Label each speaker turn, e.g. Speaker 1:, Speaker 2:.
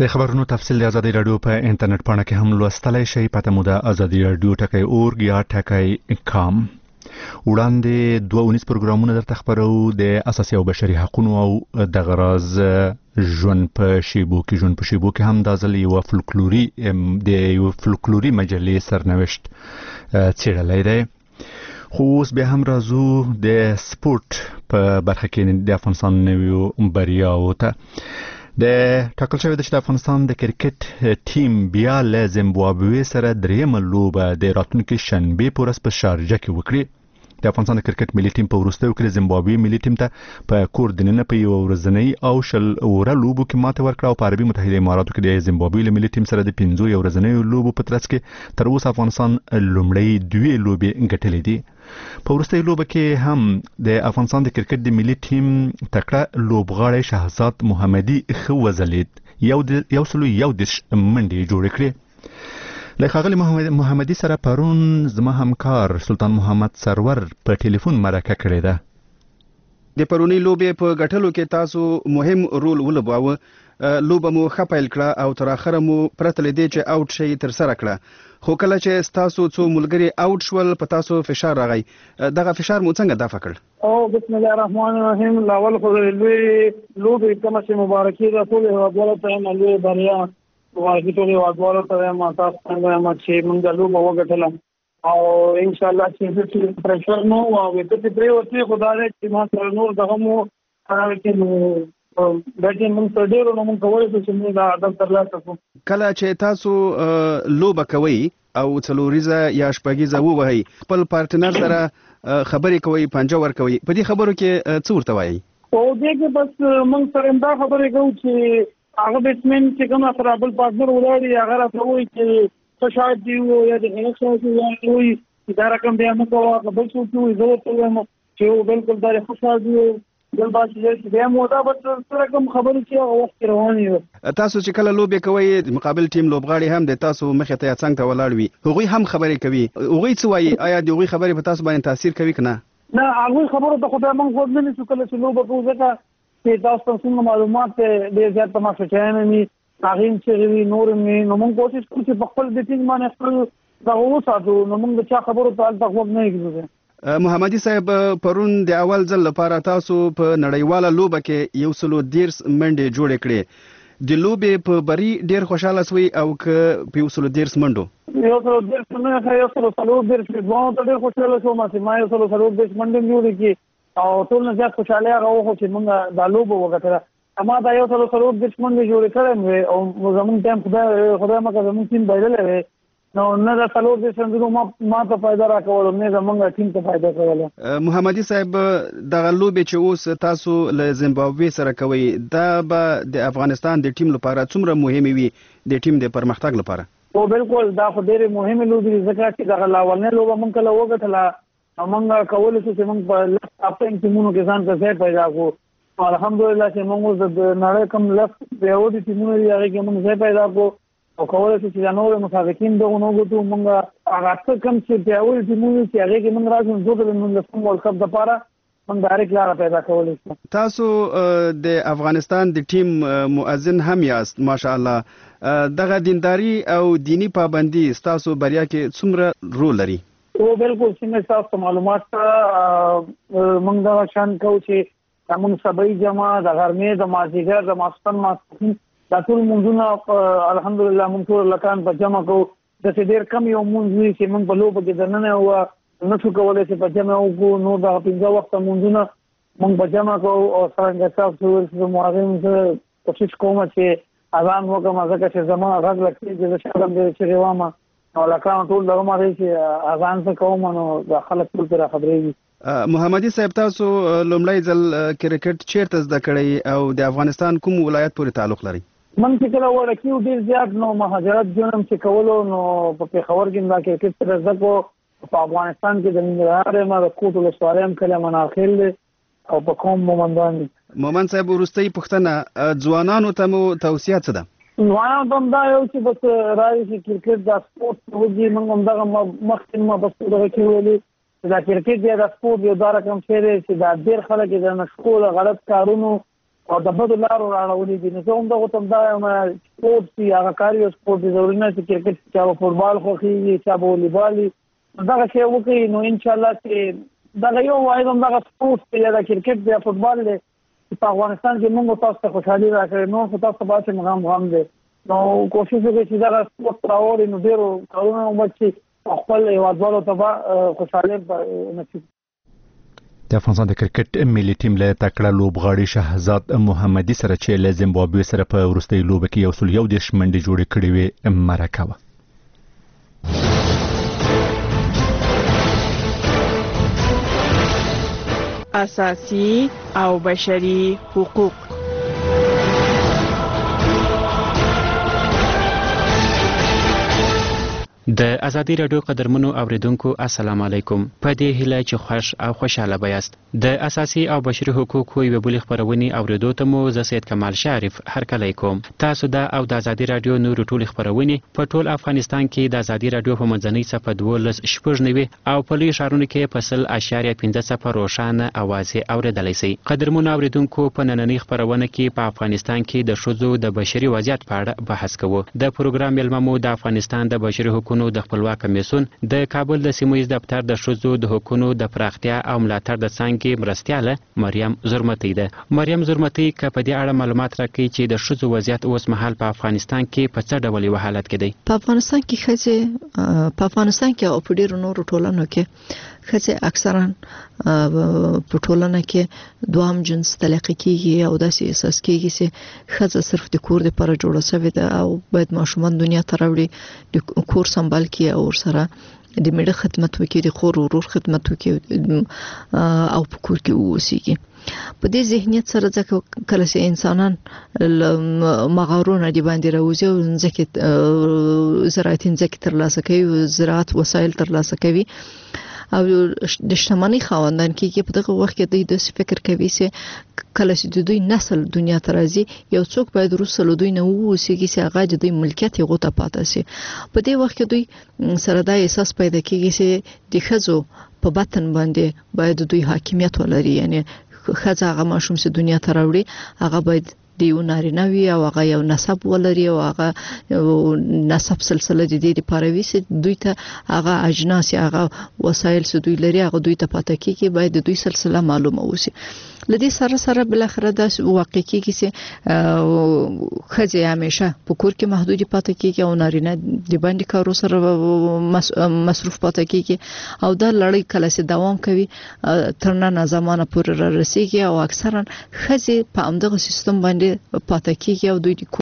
Speaker 1: د خبرونو تفصیل د ازادي رادیو په انټرنیټ پاڼه کې هم لوستلای شئ. پته مو د ازادي رادیو ټکی اورګ یا ټکی کام. وړاندې 2 پروګرامونه درته خبرو د اساسي او بشري حقوقو او د غراز ژوند په شیبو کې هم د ځل یو فولکلوري مجلې سرنوشت څېړلی دی. خو اوس به هم راځو د سپورت په برخه کې د افغانستان نویو بریاو ته. د ټاکل شوی د افغانستان د کرکټ ټیم بیا له زیمبابوې سره دریمه لوبه د راتلونکي شنبه په ورځ په شارجه کې وکړي. د افغانستان د کرکټ ملي ټیم په وروستیو کې د زیمبابوې ملي ټیم ته په کور دننه په یو ورځنۍ او شل اوره لوبو کې ماته ورکړه او په عربي متحده اماراتو کې د زیمبابوې ملي ټیم سره د 15 ورځنۍ لوبو په ترڅ کې تر اوسه افغانستان لومړی 2 لوبې ګټلې دي. په وروستۍ لوبه کې هم د افغانستان د کرکټ د ملي ټیم تکړه لوبغاړی شهزاد محمدي خو وزلید یو سلو منډې جوړ کړې. له ښاغلي محمدي سره پرون زما همکار سلطان محمد سرور په ټلیفون مرکه کړې ده.
Speaker 2: د پرونی لوبې په ګټلو کې تاسو مهم رول ولوباوه. لوبه مو ښه پیل کړه او تر اخره مو پرته لدې چې اوټ شي تر سره کړه. خو کله چې تاسو څو ملګري اوټ شول په تاسو فشار راغی. دغه فشار مو څنګه دفع کړ؟
Speaker 3: بسم الله الرحمن الرحیم. لاول خو لوبې کومه چې مبارکي ده ټول هیوادوالو ته لوی بریا مبارکي ټول هیوادوالو ته ما تاسو څنګه چې موږ لوبه وګټله او ان شاء الله چې پریشر نو او چې پرې وتی خدای دې ما سره نور دغه مو راوړي باید موږ ته ډېر نو موږ کولای چې موږ دا عادت ترلاسه کړو.
Speaker 2: کله چې تاسو لوبه کوي او څلوریزه یا شپږیزه ووهي خپل پارتنر سره خبرې کوي پنجه ور کوي په دې خبرو کې څه ورته وایي؟
Speaker 3: او دې کې بس موږ سره دا خبرې کوو چې هغه بیټسمن چې کوم سره بل پارتنر ولاړي هغه راته وایي چې څه شاید دی یا د هیڅ څه وایي دا رقم بیا موږ او بل څه وایي زه ورته وایم چې بالکل دا خوشاله دی بل باندې چې بیا مو دا بس سره کوم خبرې چې هغه وخت رواني وي.
Speaker 2: تاسو چې کله لوبې کوي مقابل ټیم لوبغاړي هم د تاسو مخې ته څنګه ته ولاړ وي هغوی هم خبرې کوي. هغوی څه وایي؟ آیا د هغوی خبرې په تاسو باندې تاثیر کوي که نه؟
Speaker 3: نه هغوی خبرو ته خو بیا موږ خود نه نیسو کله چې لوبه کوو ځکه چې تاسو ته څومره معلومات ډېر زیات تماشاچیان وي هغې هم چې وي نور هم وي نو موږ کوشش کوو چې په خپل بیټینګ باندې خپل دغه وساتو نو موږ د چا خبرو ته هلته غوږ نه ایږدو.
Speaker 2: محمدي صاحب پرون د اول ځل لپاره تاسو په نړیواله لوبه کې 113 منډې جوړې کړې. د لوبې په بری ډیر خوشاله سوي او که په 113 منډو
Speaker 3: 113 منډې ډیر خوشاله شوم چې ما 113 منډې جوړې کړې او ټول نه زیات خوشاله هغه چې موږ دا لوبه وګټله. اما دا 113 منډې جوړې کړې او زموږ ټیم خدای مکه زموږ ټیم بایللې نو نه دا څلور د سندرو ما ته فائدہ راکول نه زمونږ ټیم ته فائدہ کوله.
Speaker 2: محمدي صاحب دغه لوبې چې اوس تاسو له زیمبابوې سره کوي دا به د افغانستان د ټیم لپاره څومره مهمه وي د ټیم د پرمختګ لپاره؟
Speaker 3: او بالکل دا خو ډېرې مهمه لوبې ځکه چې دغه لاولنۍ لوبه موږ کله وګټله موږ کولی شو چې موږ په لس هفته ټیمونو کې ځان ته ځای پیدا کړو. الحمدلله چې موږ اوس د نړۍ کوم لس پیاوړي ټیمونه دي هغې کې موږ ځای پیدا کړو او کولی شو چې دا نور مسابقین دغه نه وګټو. موږ هغه څه کوم چې پیاوړي ټیمونه چې هغې کې موږ راځو زه د 19 ورلډ کپ دپاره موږ ډایرکټ لاره پیدا کولی شو.
Speaker 2: تاسو د افغانستان د ټیم مؤذن هم یاست ماشاءالله. دغه دینداري او دینی پابندي ستاسو بریا کې څومره رول لري؟
Speaker 3: او بالکل څنګه تاسو معلومات موږ دا شان کوو چې موږ سبای جمع د غرمې د مازدیګر د ماسپښین دا ټول مونږونه الحمدلله موږ ټول لکان په جمع کوو. داسې ډېر کم یو مونځ وي چې موږ په لوبه کې دننه نشو کولی چې په جمع وکړو. نور دغه 15 وخته مونځونه موږ په جمع کوو او څرنګه تاسو ویل چې مو هغې زه کوشش کوم چې اذان وکړم ځکه چې زما غږ لږ کېږي زه شاید هم ډېرې چغې وایم نو لکان ټول دغه ما دی چې اذان څه کوم نو د خلک ټول پرې خبرېږي.
Speaker 2: محمدي صاحب تاسو لومړی ځل کرکټ چیرته زده کړی او د افغانستان کوم ولایت پورې تعلق لري؟
Speaker 3: من چې کله وړه کېو ډېر زیات نو مهاجرت ژوند چې کولو نو په پېښور کې دا کرکټ سره زده کړو. په افغانستان کې د ننګرهار یم د کوټ ولسوالۍ یم کلی مناخیل دی او په قوم مومندان دي.
Speaker 2: مومند صاحب وروستۍ پوښتنه ځوانانو ته مو توصیه څه ده؟
Speaker 3: ځوانانو ته هم دا یو چې بس رایي چې کرکټ دا سپورټ وځي موږ همدغه مخکې ما بس دغه کې ویلي چې دا کرکټ یا دا سپورټ یو دا رقم شی دی چې دا ډېر خلک د نشکو د غلط کارونو او د بدو لارو راړولې دي. نو زه هم دغه ته دا سپورټ دی، هغه کاریو سپورټ دی، ضروري نه چې کرکټ چا فوټبال خوښېږي چا به والیبال دغه شی وکړي. نو انشاءالله چې دغه یو واحد هم دغه سپورټ دی یا د کرکټ دی یا فوټبال دی چې په افغانستان کې موږ تاسو ته خوشحالي راکړي، نور خو تاسو ته باید غم دی. نو کوشش وکړئ چې دغه سپورټ راوړي، نو ډېرو کارونه وکړي چې خپل هېوادوالو ته به خوشحالي نصیب.
Speaker 1: د افغانستان د کرکټ ملي ټیم له تکړه لوبغاړي شهزاد محمدي سره چې له زیمبابوې سره په وروستۍ لوبه کې 101 منډې جوړې کړې وې مرکه وه.
Speaker 4: اساسي او بشري حقوق.
Speaker 5: د ازادي رادیو قدرمنو اوریدونکو السلام علیکم. په دې هیله چې خوش او خوشاله بیاست. د اساسي او بشري حقوقو یو بل خبرونه اوریدو ته مو زه سید کمال شریف هرکلی کوم. تاسو د او د ازادي رادیو نور ټول خبرونه په ټول افغانستان کې د ازادي رادیو په منځنۍ صفحه 12 او په لوی شهرونو کې په 0.15 روښانه اواز اوریدلای شئ. قدرمنو اوریدونکو په نننۍ خبرونه کې په افغانستان کې د شذو د بشري وضعیت په اړه بحث کوو. د پروګرام ملممو د افغانستان د بشري حقوقو د خپلواک کمیسیون د کابل د سیمه ییز دفتر د شذو د حقوقو د پراختیا او ملاتړ د څنګه مرستياله مریم زرمتی ده. مریم زرمتی که په دې اړه معلومات راکړي چې د شذو وضعیت اوس مهال په افغانستان کې په څه ډول حالت کې دی.
Speaker 6: په افغانستان کې او په ډیرو نورو ټولنو کې ښځې اکثرا په ټولنه کې دوام جنس طلاق کیږي او داسې احساس کیږي چې ښځه صرف د کور لپاره جوړه شوې ده او باید ماشومان دنیا ته راوړي، د کور سمبال کی او سره د میړه خدمت وکړي، د خور ورور خدمت وکړي او په کور کې اوسېږي. په دې ذهنیت سره ځکه کله چې انسانان مغارونه دی باندې راوځي او ځکه زراعتي ځکه ترلاسه کوي، زراعت وسایل ترلاسه کوي او د شتمنۍ خاوندان کې په دغه وخت کې د فکر کوي چې کله چې د دوی نسل دنیا ته راځي یو څوک باید روسه له دوی نه ووسیږي چې هغه د دوی ملکیت یې غوته پاتې شي. په دې وخت کې دوی سره دا احساس پیدا کیږي چې د ښځو په باطن باندې باید دوی حاکمیت ولري، یعنی ښځه هغه ماشوم چې دنیا ته راوړي هغه باید دیو نارینه وي او هغه یو نسب ولري او هغه نسب سلسله د دې لپاره وي چې دوی ته هغه اجناس هغه وسایل چې دوی لري هغه دوی ته پاتې کیږي، باید د دوی سلسله معلومه وي. لدې سره بل اخره دا واقع کیږي چې ښځې همیشه په کور کې محدود پاتې کیږي او نارینه د باندې کارو سره مصروف پاتې کیږي او دا لړۍ کله چې دوام کوي تر نن زمانه پورې رسیږي او اکثرا ښځې په همدغه سیستم باندې پاتې کیږي او دوی